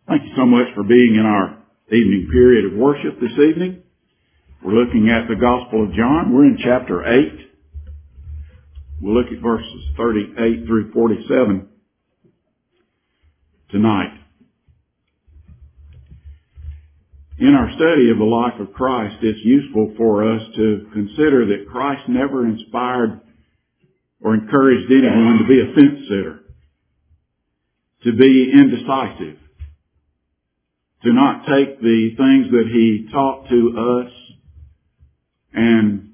Thank you so much for being in our evening period of worship this evening. We're looking at the Gospel of John. We're in chapter 8. We'll look at verses 38 through 47 tonight. In our study of the life of Christ, it's useful for us to consider that Christ never inspired or encouraged anyone to be a fence sitter, to be indecisive, to not take the things that He taught to us and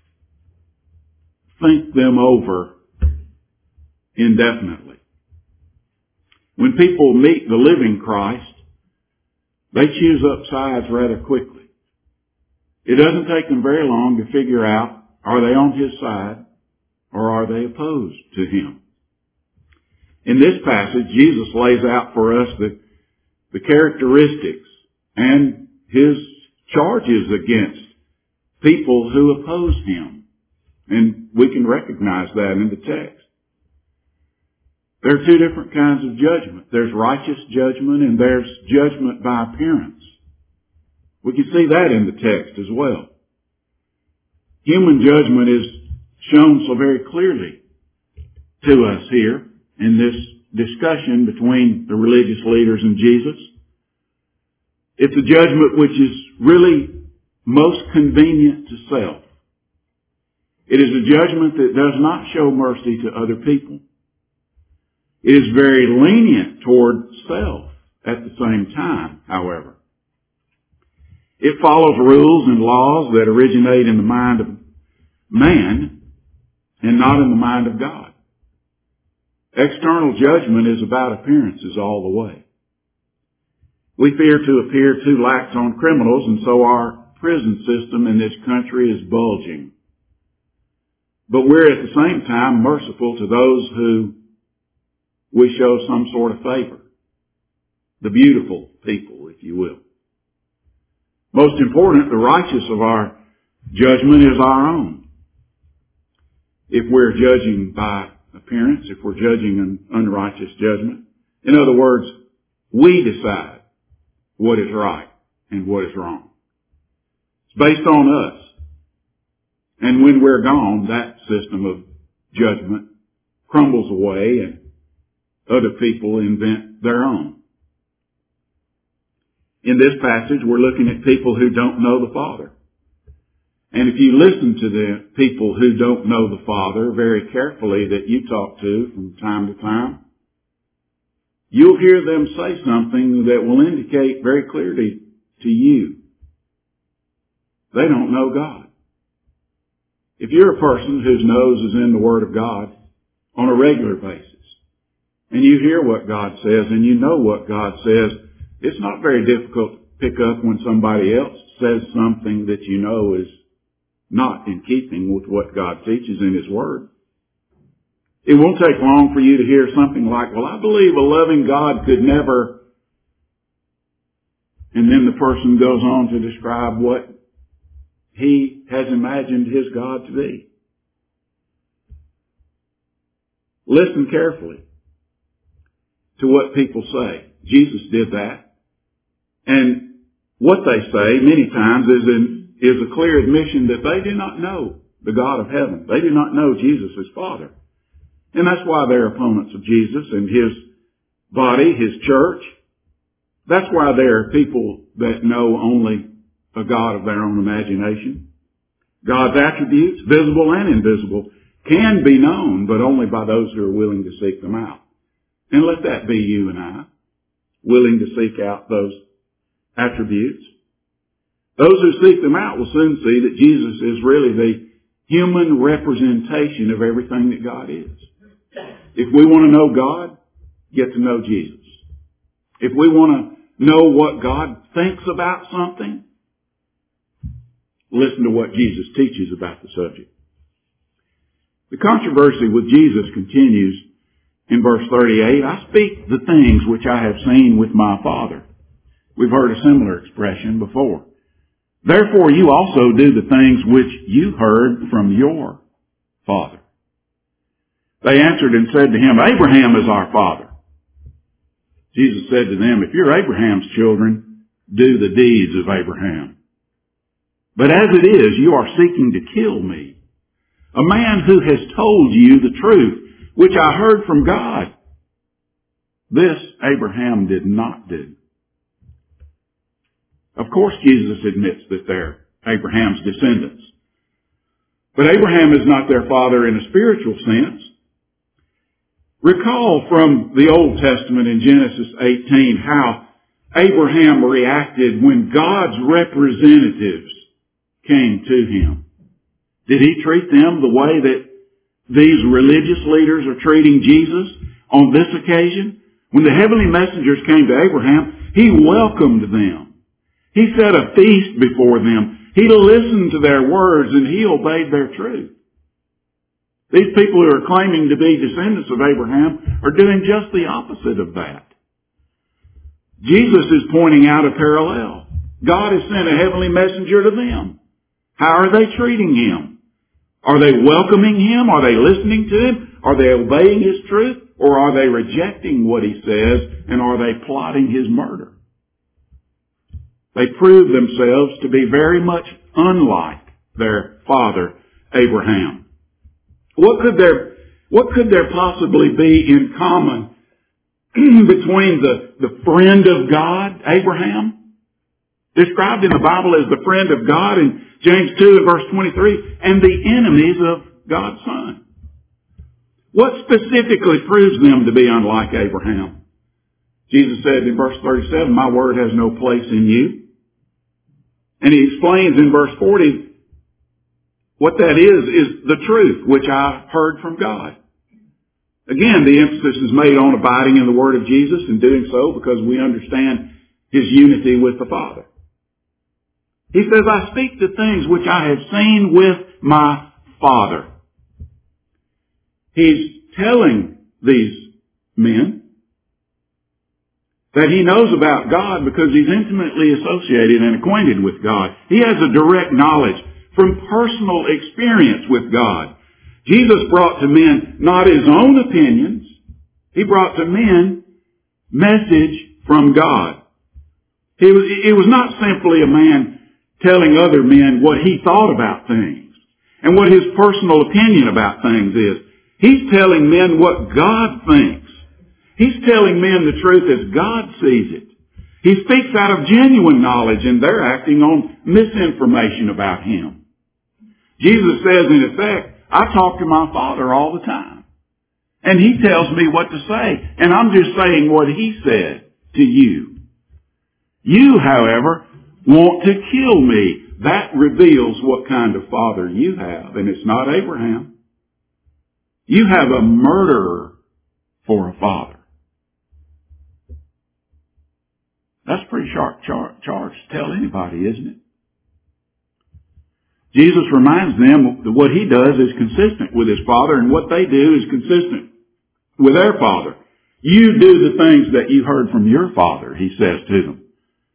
think them over indefinitely. When people meet the living Christ, they choose up sides rather quickly. It doesn't take them very long to figure out, are they on His side or are they opposed to Him? In this passage, Jesus lays out for us the characteristics and His charges against people who oppose Him. And we can recognize that in the text. There are two different kinds of judgment. There's righteous judgment and there's judgment by appearance. We can see that in the text as well. Human judgment is shown so very clearly to us here in this discussion between the religious leaders and Jesus. It's a judgment which is really most convenient to self. It is a judgment that does not show mercy to other people. It is very lenient toward self at the same time, however. It follows rules and laws that originate in the mind of man and not in the mind of God. External judgment is about appearances all the way. We fear to appear too lax on criminals, and so our prison system in this country is bulging. But we're at the same time merciful to those who we show some sort of favor. The beautiful people, if you will. Most important, the righteous of our judgment is our own. If we're judging by appearance, if we're judging an unrighteous judgment, in other words, we decide what is right and what is wrong. It's based on us. And when we're gone, that system of judgment crumbles away and other people invent their own. In this passage, we're looking at people who don't know the Father. And if you listen to the people who don't know the Father very carefully that you talk to from time to time, you'll hear them say something that will indicate very clearly to you they don't know God. If you're a person whose nose is in the Word of God on a regular basis, and you hear what God says and you know what God says, it's not very difficult to pick up when somebody else says something that you know is not in keeping with what God teaches in His Word. It won't take long for you to hear something like, well, I believe a loving God could never, and then the person goes on to describe what he has imagined his God to be. Listen carefully to what people say. Jesus did that. And what they say many times is a clear admission that they do not know the God of heaven. They do not know Jesus as Father. And that's why they're opponents of Jesus and His body, His church. That's why there are people that know only a God of their own imagination. God's attributes, visible and invisible, can be known, but only by those who are willing to seek them out. And let that be you and I, willing to seek out those attributes. Those who seek them out will soon see that Jesus is really the human representation of everything that God is. If we want to know God, get to know Jesus. If we want to know what God thinks about something, listen to what Jesus teaches about the subject. The controversy with Jesus continues in verse 38. I speak the things which I have seen with my Father. We've heard a similar expression before. Therefore you also do the things which you heard from your father. They answered and said to him, Abraham is our father. Jesus said to them, if you're Abraham's children, do the deeds of Abraham. But as it is, you are seeking to kill me, a man who has told you the truth, which I heard from God. This Abraham did not do. Of course, Jesus admits that they're Abraham's descendants. But Abraham is not their father in a spiritual sense. Recall from the Old Testament in Genesis 18 how Abraham reacted when God's representatives came to him. Did he treat them the way that these religious leaders are treating Jesus on this occasion? When the heavenly messengers came to Abraham, he welcomed them. He set a feast before them. He listened to their words and he obeyed their truth. These people who are claiming to be descendants of Abraham are doing just the opposite of that. Jesus is pointing out a parallel. God has sent a heavenly messenger to them. How are they treating him? Are they welcoming him? Are they listening to him? Are they obeying his truth? Or are they rejecting what he says and are they plotting his murder? They prove themselves to be very much unlike their father, Abraham. What could there possibly be in common between the friend of God, Abraham, described in the Bible as the friend of God in James 2 and verse 23, and the enemies of God's Son? What specifically proves them to be unlike Abraham? Jesus said in verse 37, my word has no place in you. And he explains in verse 40, what that is the truth, which I heard from God. Again, the emphasis is made on abiding in the word of Jesus and doing so because we understand his unity with the Father. He says, I speak the things which I have seen with my Father. He's telling these men that he knows about God because he's intimately associated and acquainted with God. He has a direct knowledge from personal experience with God. Jesus brought to men not his own opinions. He brought to men message from God. It was not simply a man telling other men what he thought about things and what his personal opinion about things is. He's telling men what God thinks. He's telling men the truth as God sees it. He speaks out of genuine knowledge and they're acting on misinformation about him. Jesus says in effect, I talk to my Father all the time. And he tells me what to say. And I'm just saying what he said to you. You, however, want to kill me. That reveals what kind of father you have. And it's not Abraham. You have a murderer for a father. That's a pretty sharp charge to tell anybody, isn't it? Jesus reminds them that what he does is consistent with his Father, and what they do is consistent with their Father. You do the things that you heard from your Father, he says to them.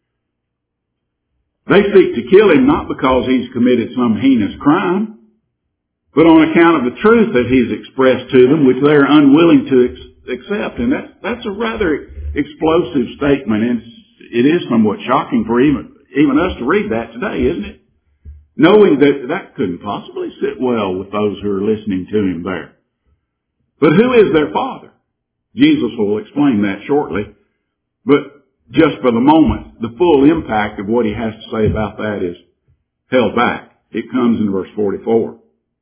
They seek to kill him not because he's committed some heinous crime, but on account of the truth that he's expressed to them, which they're unwilling to accept. And that's a rather explosive statement, and it is somewhat shocking for even us to read that today, isn't it? Knowing that couldn't possibly sit well with those who are listening to him there. But who is their father? Jesus will explain that shortly. But just for the moment, the full impact of what he has to say about that is held back. It comes in verse 44.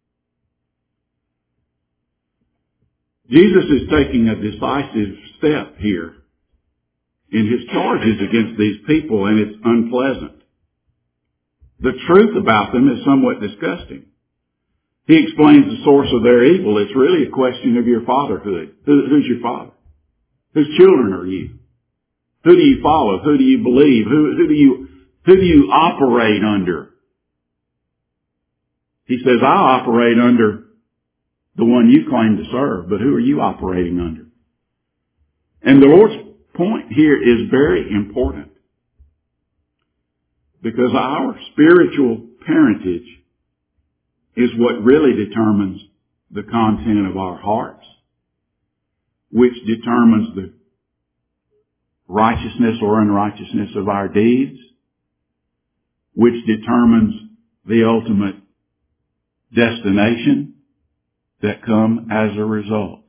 Jesus is taking a decisive step here in his charges against these people, and it's unpleasant. The truth about them is somewhat disgusting. He explains the source of their evil. It's really a question of your fatherhood. Who's your father? Whose children are you? Who do you follow? Who do you believe? Who do you operate under? He says, I operate under the one you claim to serve, but who are you operating under? And the Lord's point here is very important, because our spiritual parentage is what really determines the content of our hearts, which determines righteousness or unrighteousness of our deeds, which determines the ultimate destination that come as a result.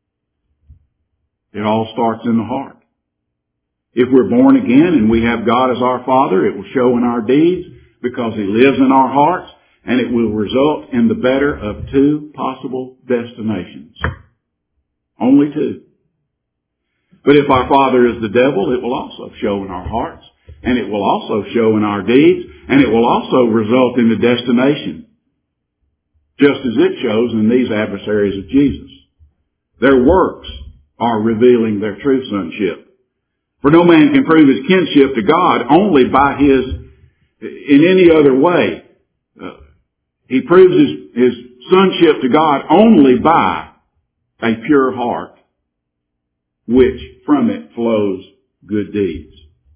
It all starts in the heart. If we're born again and we have God as our Father, it will show in our deeds because He lives in our hearts, and it will result in the better of two possible destinations. Only two. But if our father is the devil, it will also show in our hearts, and it will also show in our deeds, and it will also result in the destination, just as it shows in these adversaries of Jesus. Their works are revealing their true sonship. For no man can prove his kinship to God only by in any other way. He proves his sonship to God only by a pure heart, which from it flows good deeds.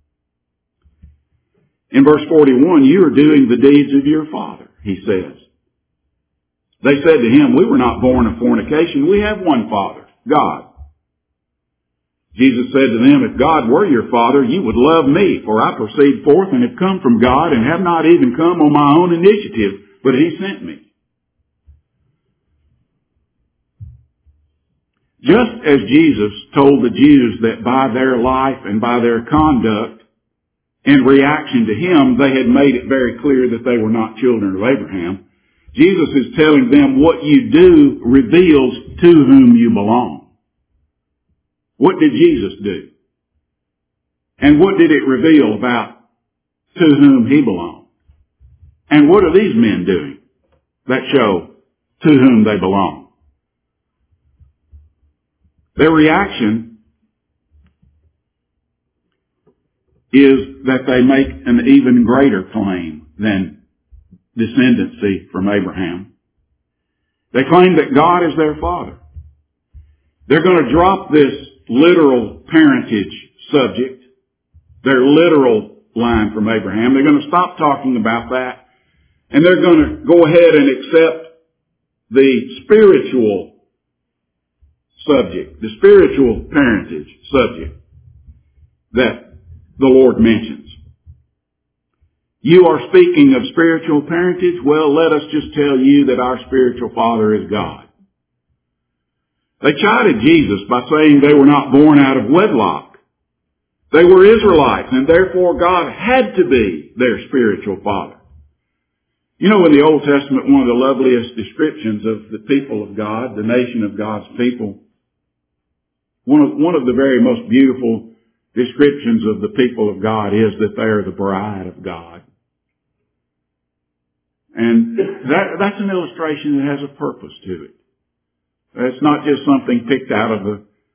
In verse 41, you are doing the deeds of your father, he says. They said to him, we were not born of fornication. We have one Father, God. Jesus said to them, if God were your Father, you would love me, for I proceed forth and have come from God and have not even come on my own initiative, but He sent me. Just as Jesus told the Jews that by their life and by their conduct in reaction to Him, they had made it very clear that they were not children of Abraham, Jesus is telling them what you do reveals to whom you belong. What did Jesus do? And what did it reveal about to whom He belonged? And what are these men doing that show to whom they belong? Their reaction is that they make an even greater claim than descendancy from Abraham. They claim that God is their Father. They're going to drop this literal parentage subject, their literal line from Abraham. They're going to stop talking about that, and they're going to go ahead and accept the spiritual subject, the spiritual parentage subject that the Lord mentions. You are speaking of spiritual parentage? Well, let us just tell you that our spiritual father is God. They chided Jesus by saying they were not born out of wedlock. They were Israelites, and therefore God had to be their spiritual father. You know, in the Old Testament, one of the loveliest descriptions of the people of God, the nation of God's people, one of the very most beautiful descriptions of the people of God is that they are the bride of God. And that's an illustration that has a purpose to it. It's not just something picked out of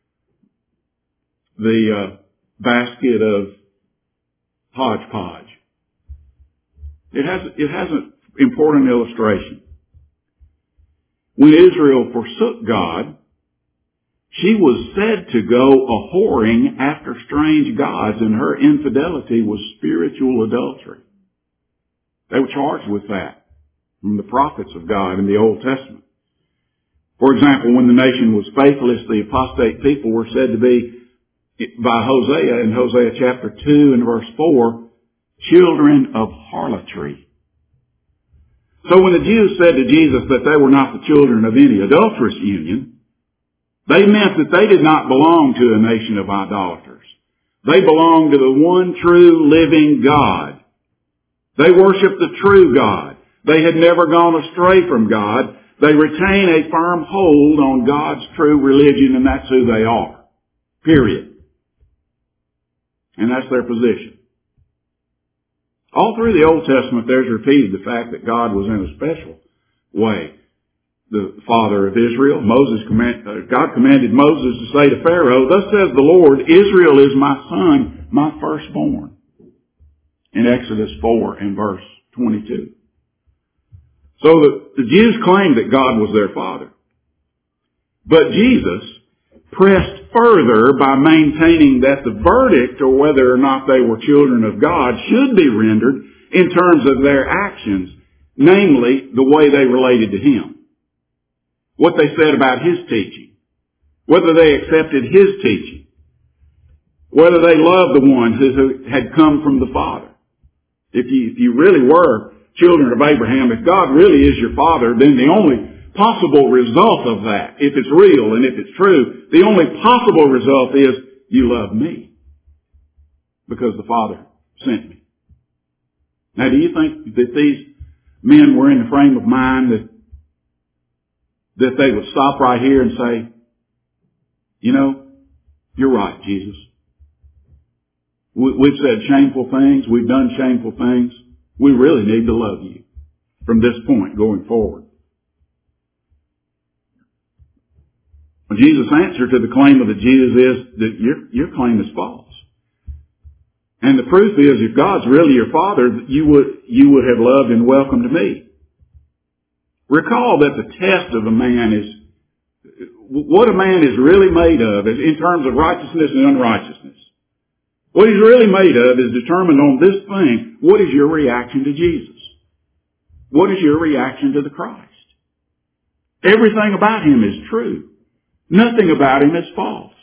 the basket of hodgepodge. It has an important illustration. When Israel forsook God, she was said to go a-whoring after strange gods, and her infidelity was spiritual adultery. They were charged with that from the prophets of God in the Old Testament. For example, when the nation was faithless, the apostate people were said to be, by Hosea, in Hosea chapter 2 and verse 4, children of harlotry. So when the Jews said to Jesus that they were not the children of any adulterous union, they meant that they did not belong to a nation of idolaters. They belonged to the one true living God. They worshiped the true God. They had never gone astray from God. They retain a firm hold on God's true religion, and that's who they are. Period. And that's their position. All through the Old Testament, there's repeated the fact that God was in a special way the father of Israel. God commanded Moses to say to Pharaoh, thus says the Lord, Israel is my son, my firstborn. In Exodus 4 and verse 22. So the Jews claimed that God was their father. But Jesus pressed further by maintaining that the verdict, or whether or not they were children of God, should be rendered in terms of their actions, namely the way they related to Him. What they said about His teaching. Whether they accepted His teaching. whether they loved the one who had come from the Father. If you really were children of Abraham, if God really is your Father, then the only possible result of that, if it's real and if it's true, the only possible result is you love me because the Father sent me. Now, do you think that these men were in the frame of mind that they would stop right here and say, you know, you're right, Jesus. We've said shameful things. We've done shameful things. We really need to love you from this point going forward. Jesus' answer to the claim of the Jews is that your claim is false. And the proof is, if God's really your Father, you would have loved and welcomed me. Recall that the test of a man is, what a man is really made of in terms of righteousness and unrighteousness. What he's really made of is determined on this thing. What is your reaction to Jesus? What is your reaction to the Christ? Everything about him is true. Nothing about him is false.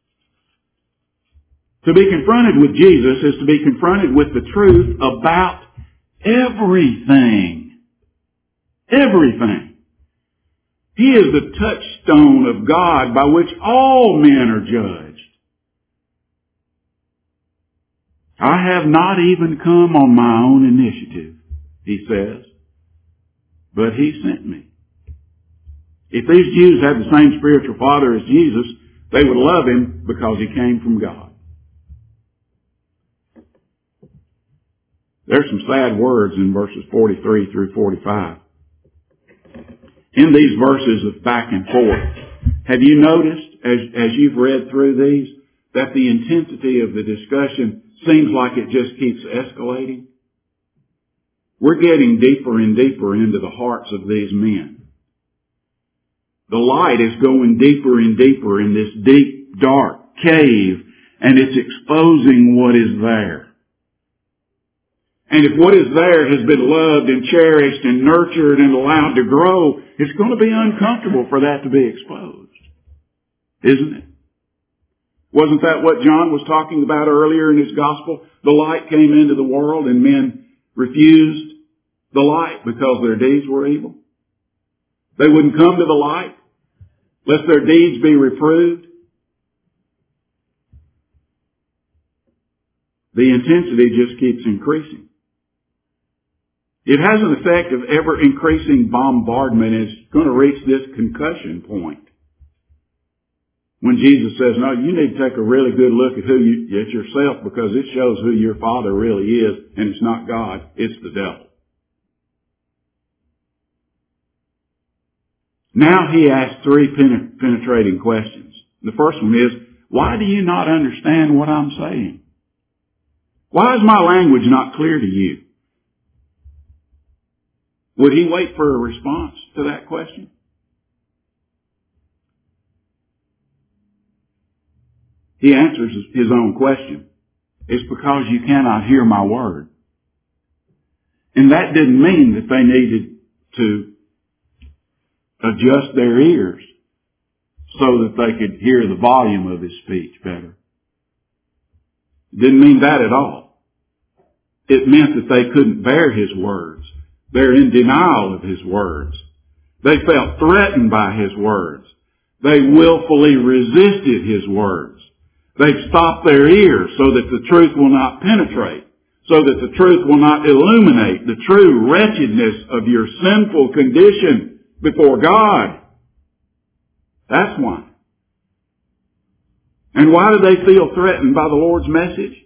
To be confronted with Jesus is to be confronted with the truth about everything. Everything. He is the touchstone of God by which all men are judged. I have not even come on my own initiative, he says, but he sent me. If these Jews had the same spiritual father as Jesus, they would love him because he came from God. There's some sad words in verses 43 through 45. In these verses of back and forth, have you noticed, as you've read through these, that the intensity of the discussion seems like it just keeps escalating? We're getting deeper and deeper into the hearts of these men. The light is going deeper and deeper in this deep, dark cave, and it's exposing what is there. And if what is there has been loved and cherished and nurtured and allowed to grow, it's going to be uncomfortable for that to be exposed. Isn't it? Wasn't that what John was talking about earlier in his gospel? The light came into the world and men refused the light because their deeds were evil. They wouldn't come to the light lest their deeds be reproved. The intensity just keeps increasing. It has an effect of ever increasing bombardment, and it's going to reach this concussion point. When Jesus says, no, you need to take a really good look at at yourself, because it shows who your Father really is, and it's not God, it's the devil. Now he asks three penetrating questions. The first one is, why do you not understand what I'm saying? Why is my language not clear to you? Would he wait for a response to that question? He answers his own question. It's because you cannot hear my word. And that didn't mean that they needed to adjust their ears so that they could hear the volume of his speech better. It didn't mean that at all. It meant that they couldn't bear his words. They're in denial of his words. They felt threatened by his words. They willfully resisted his words. They've stopped their ears so that the truth will not penetrate, so that the truth will not illuminate the true wretchedness of your sinful condition before God. That's why. And why do they feel threatened by the Lord's message?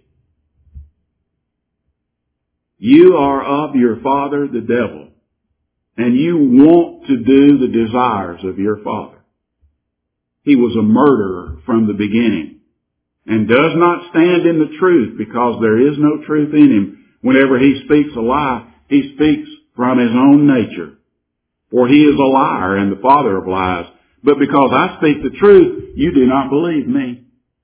You are of your father, the devil, and you want to do the desires of your father. He was a murderer from the beginning and does not stand in the truth because there is no truth in him. Whenever he speaks a lie, he speaks from his own nature. For he is a liar and the father of lies. But because I speak the truth, you do not believe me.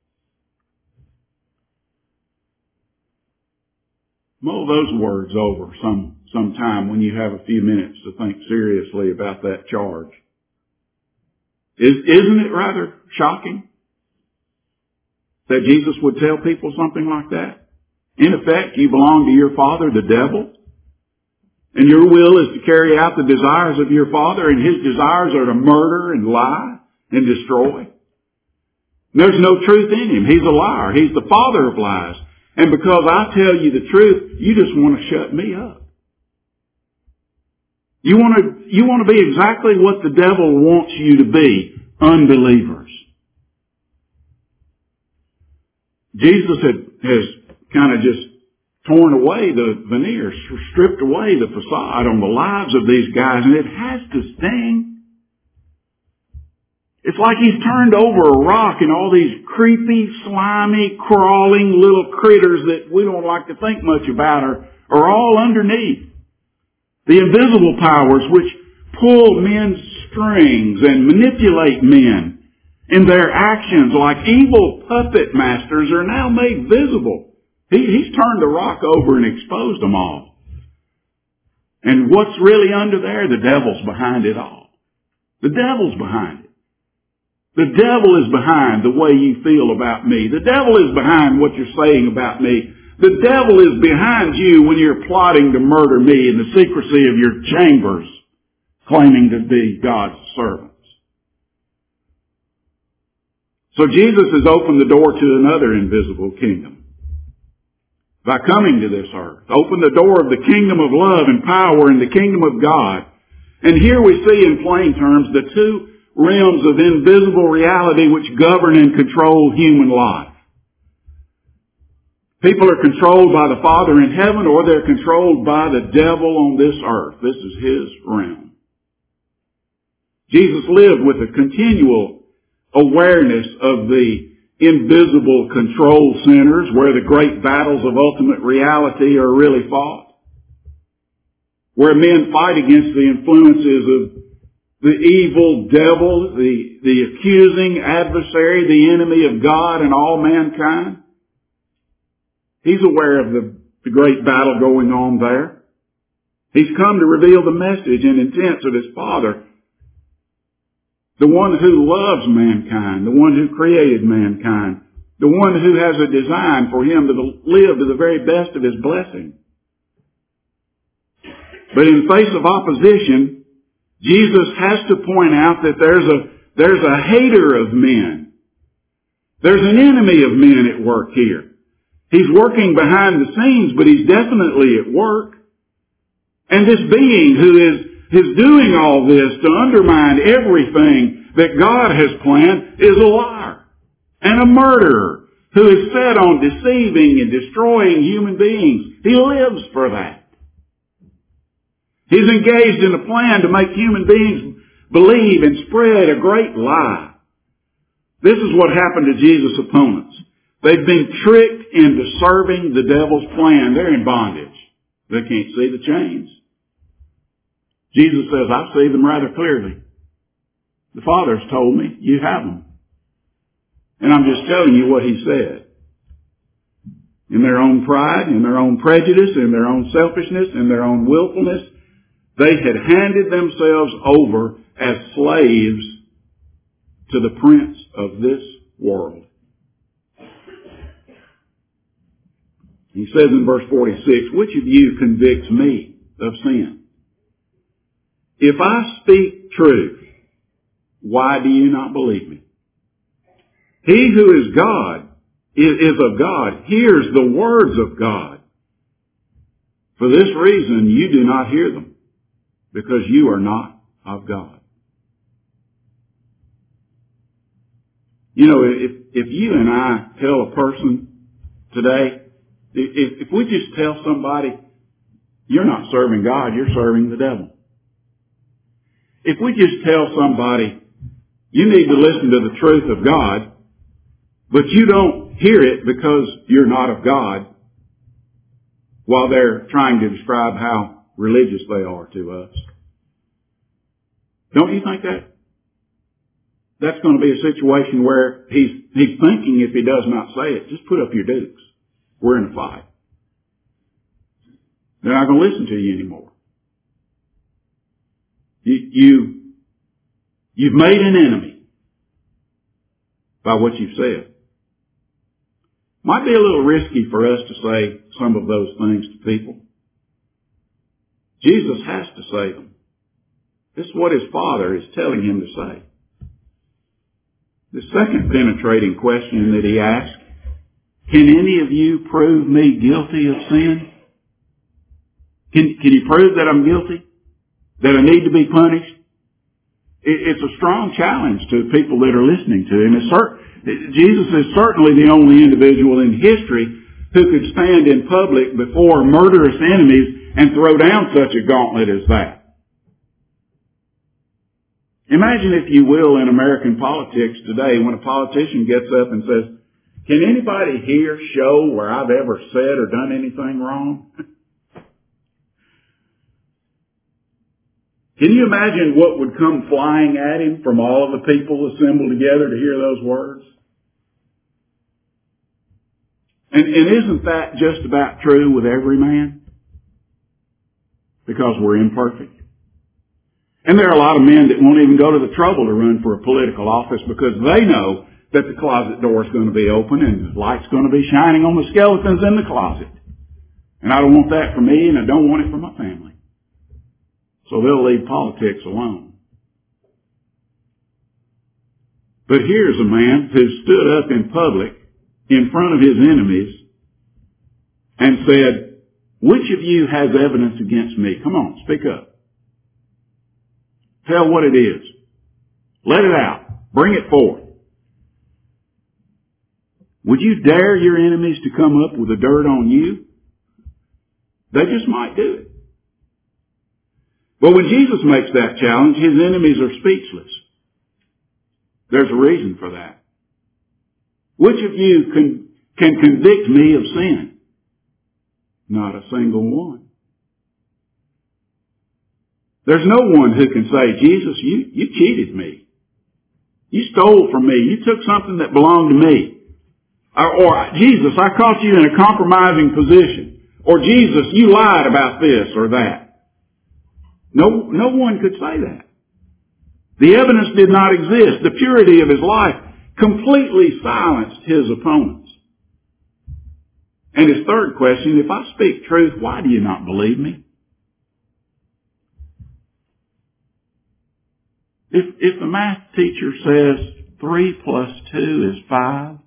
Mull those words over some time when you have a few minutes to think seriously about that charge. Isn't it rather shocking? that Jesus would tell people something like that? In effect, you belong to your father, the devil, and your will is to carry out the desires of your father, and his desires are to murder and lie and destroy. There's no truth in him. He's a liar. He's the father of lies. And because I tell you the truth, you just want to shut me up. You want to be exactly what the devil wants you to be, unbelievers. Jesus has kind of just torn away the veneer, stripped away the facade on the lives of these guys, and it has to sting. It's like he's turned over a rock and all these creepy, slimy, crawling little critters that we don't like to think much about are all underneath. The invisible powers which pull men's strings and manipulate men in their actions like evil puppet masters are now made visible. He's turned the rock over and exposed them all. And what's really under there? The devil's behind it all. The devil's behind it. The devil is behind the way you feel about me. The devil is behind what you're saying about me. The devil is behind you when you're plotting to murder me in the secrecy of your chambers, claiming to be God's servants. So Jesus has opened the door to another invisible kingdom by coming to this earth. Open the door of the kingdom of love and power and the kingdom of God. And here we see in plain terms the two realms of invisible reality which govern and control human life. People are controlled by the Father in heaven, or they're controlled by the devil on this earth. This is his realm. Jesus lived with a continual awareness of the invisible control centers where the great battles of ultimate reality are really fought, where men fight against the influences of the evil devil, the accusing adversary, the enemy of God and all mankind. He's aware of the great battle going on there. He's come to reveal the message and intents of his Father, the one who loves mankind, the one who created mankind, the one who has a design for him to live to the very best of his blessing. But in the face of opposition, Jesus has to point out that there's a hater of men. There's an enemy of men at work here. He's working behind the scenes, but he's definitely at work. And this being who is doing all this to undermine everything that God has planned is a liar and a murderer who is set on deceiving and destroying human beings. He lives for that. He's engaged in a plan to make human beings believe and spread a great lie. This is what happened to Jesus' opponents. They've been tricked into serving the devil's plan. They're in bondage. They can't see the chains. Jesus says, I see them rather clearly. The Father's told me, you have them. And I'm just telling you what he said. In their own pride, in their own prejudice, in their own selfishness, in their own willfulness, they had handed themselves over as slaves to the prince of this world. He says in verse 46, which of you convicts me of sin? If I speak truth, why do you not believe me? He who is God, is of God, hears the words of God. For this reason you do not hear them, because you are not of God. You know, if you and I tell a person today, if we just tell somebody, you're not serving God, you're serving the devil. If we just tell somebody, you need to listen to the truth of God, but you don't hear it because you're not of God, while they're trying to describe how religious they are to us. Don't you think that's going to be a situation where he's thinking, if he does not say it, just put up your dukes. We're in a fight. They're not going to listen to you anymore. You've made an enemy by what you've said. Might be a little risky for us to say some of those things to people. Jesus has to say them. This is what his Father is telling him to say. The second penetrating question that he asked, can any of you prove me guilty of sin? Can you prove that I'm guilty? That I need to be punished? It's a strong challenge to the people that are listening to him. Jesus is certainly the only individual in history who could stand in public before murderous enemies and throw down such a gauntlet as that. Imagine, if you will, in American politics today, when a politician gets up and says, can anybody here show where I've ever said or done anything wrong? Can you imagine what would come flying at him from all of the people assembled together to hear those words? And isn't that just about true with every man? Because we're imperfect. And there are a lot of men that won't even go to the trouble to run for a political office because they know that the closet door is going to be open and the light's going to be shining on the skeletons in the closet. And I don't want that for me, and I don't want it for my family. So they'll leave politics alone. But here's a man who stood up in public in front of his enemies and said, which of you has evidence against me? Come on, speak up. Tell what it is. Let it out. Bring it forth. Would you dare your enemies to come up with the dirt on you? They just might do it. But when Jesus makes that challenge, his enemies are speechless. There's a reason for that. Which of you can convict me of sin? Not a single one. There's no one who can say, Jesus, you cheated me. You stole from me. You took something that belonged to me. Or Jesus, I caught you in a compromising position. Or Jesus, you lied about this or that. No one could say that. The evidence did not exist. The purity of his life completely silenced his opponents. And his third question, if I speak truth, why do you not believe me? If the math teacher says 3 plus 2 is 5,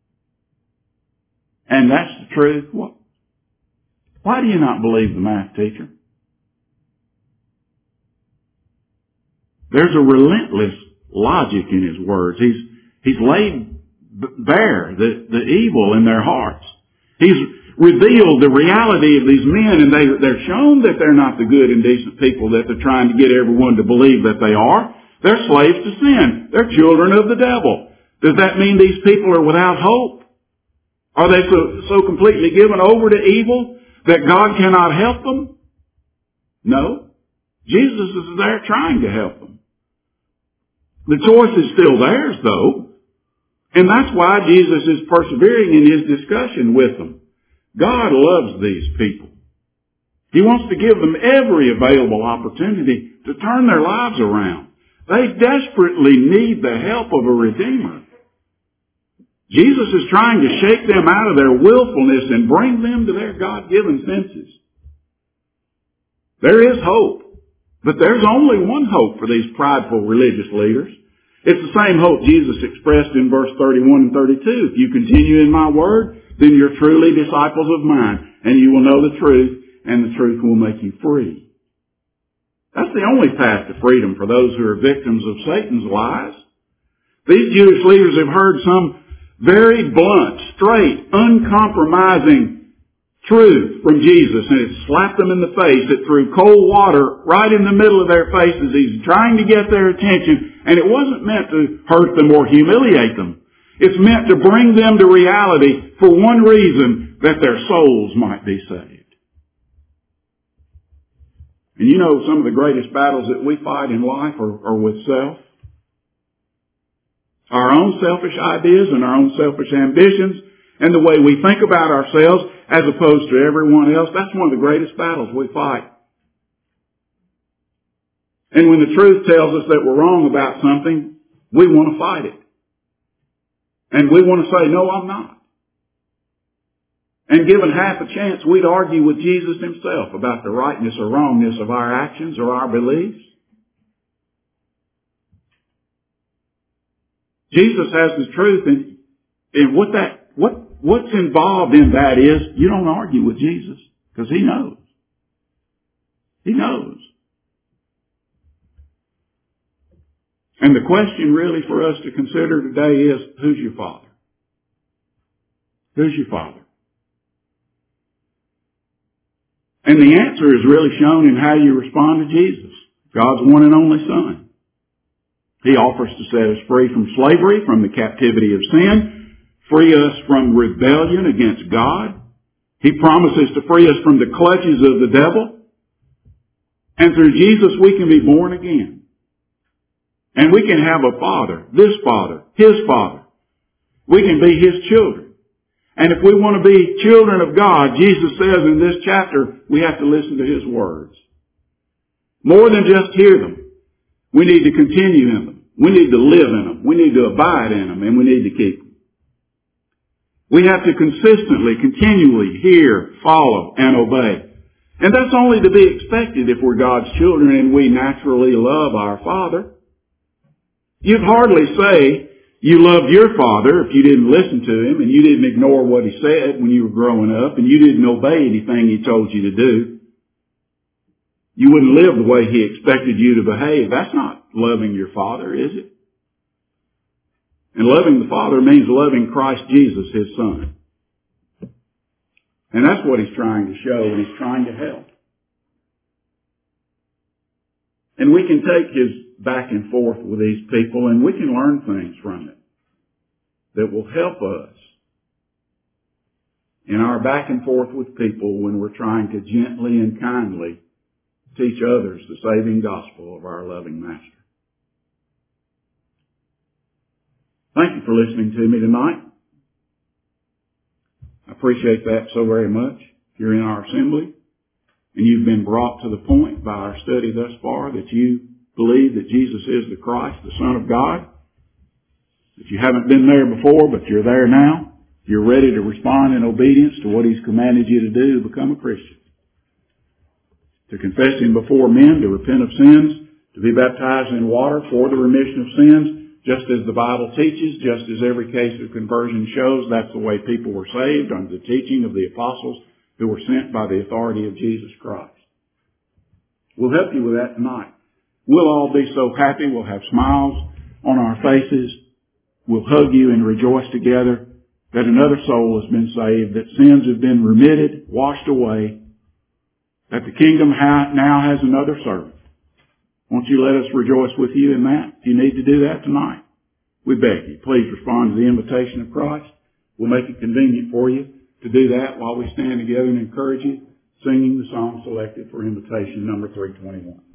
and that's the truth, why do you not believe the math teacher? There's a relentless logic in his words. He's laid bare the evil in their hearts. He's revealed the reality of these men, and they're shown that they're not the good and decent people that they're trying to get everyone to believe that they are. They're slaves to sin. They're children of the devil. Does that mean these people are without hope? Are they so completely given over to evil that God cannot help them? No. Jesus is there trying to help them. The choice is still theirs, though. And that's why Jesus is persevering in his discussion with them. God loves these people. He wants to give them every available opportunity to turn their lives around. They desperately need the help of a Redeemer. Jesus is trying to shake them out of their willfulness and bring them to their God-given senses. There is hope. But there's only one hope for these prideful religious leaders. It's the same hope Jesus expressed in verse 31 and 32. If you continue in my word, then you're truly disciples of mine, and you will know the truth, and the truth will make you free. That's the only path to freedom for those who are victims of Satan's lies. These Jewish leaders have heard some very blunt, straight, uncompromising truth from Jesus, and it slapped them in the face. It threw cold water right in the middle of their faces. He's trying to get their attention, and it wasn't meant to hurt them or humiliate them. It's meant to bring them to reality for one reason, that their souls might be saved. And you know, some of the greatest battles that we fight in life are with self. Our own selfish ideas and our own selfish ambitions, and the way we think about ourselves as opposed to everyone else. That's one of the greatest battles we fight. And when the truth tells us that we're wrong about something, we want to fight it. And we want to say, no, I'm not. And given half a chance, we'd argue with Jesus himself about the rightness or wrongness of our actions or our beliefs. Jesus has the truth, and what's involved in that is you don't argue with Jesus because he knows. He knows. And the question really for us to consider today is, who's your Father? Who's your Father? And the answer is really shown in how you respond to Jesus, God's one and only Son. He offers to set us free from slavery, from the captivity of sin, free us from rebellion against God. He promises to free us from the clutches of the devil. And through Jesus we can be born again. And we can have a Father, this Father, His Father. We can be His children. And if we want to be children of God, Jesus says in this chapter, we have to listen to His words. More than just hear them. We need to continue in them. We need to live in them. We need to abide in them, and we need to keep them. We have to consistently, continually hear, follow, and obey. And that's only to be expected if we're God's children and we naturally love our Father. You'd hardly say you loved your father if you didn't listen to him and you didn't ignore what he said when you were growing up and you didn't obey anything he told you to do. You wouldn't live the way he expected you to behave. That's not loving your Father, is it? And loving the Father means loving Christ Jesus, His Son. And that's what He's trying to show, and He's trying to help. And we can take His back and forth with these people, and we can learn things from it that will help us in our back and forth with people when we're trying to gently and kindly teach others the saving gospel of our loving Master. Thank you for listening to me tonight. I appreciate that so very much. If you're in our assembly and you've been brought to the point by our study thus far that you believe that Jesus is the Christ, the Son of God, that you haven't been there before, but you're there now, you're ready to respond in obedience to what He's commanded you to do to become a Christian. To confess Him before men, to repent of sins, to be baptized in water for the remission of sins, just as the Bible teaches, just as every case of conversion shows, that's the way people were saved under the teaching of the apostles who were sent by the authority of Jesus Christ. We'll help you with that tonight. We'll all be so happy. We'll have smiles on our faces. We'll hug you and rejoice together that another soul has been saved, that sins have been remitted, washed away, that the kingdom now has another servant. Won't you let us rejoice with you in that? If you need to do that tonight, we beg you, please respond to the invitation of Christ. We'll make it convenient for you to do that while we stand together and encourage you, singing the song selected for invitation number 321.